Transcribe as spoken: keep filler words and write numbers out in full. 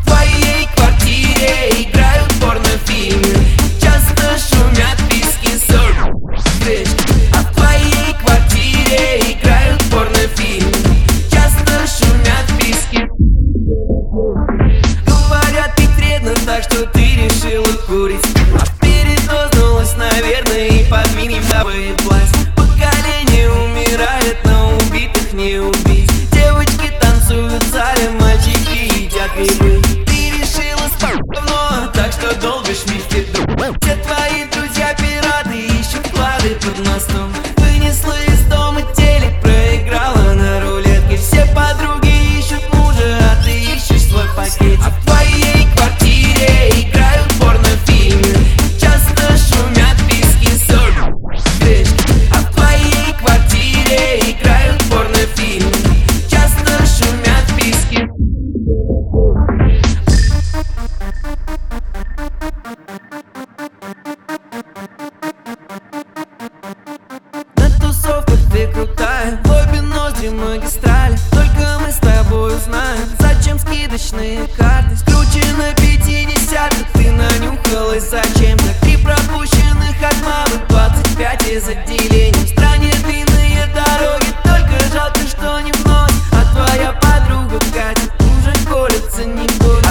твоей квартире играют порнофильмы, часто шумят виски, сорок. А в твоей квартире играют порнофильмы, часто шумят виски. Говорят, ты вредно, так что ты решила курить, а передознулась, наверное, и подменив новый власть. Поколение умирает, но убитых не убить. Девочки танцуют в зале, мальчики едят грибы. Ты решила спать давно, так что долбишь мифы. Все твои друзья пираты ищут клады под мостом. Вынесла из дома телек, проиграла на рулетке. Все подруги ищут мужа, а ты ищешь свой пакетик. А в твоей квартире играют порнофильмы, часто шумят виски, сорок. А в твоей квартире играют порнофильмы, часто шумят виски. На тусовках ты крутая, в обе ноздри магистрали. Только мы с тобой узнаем, зачем скидочные карты. Скручено пятидесятых, ты нанюхалась зачем-то. Три пропущенных от мамы, двадцать пять из отделений. В стране длинные дороги, только жалко, что не вновь. А твоя подруга Катя уже колется не будет.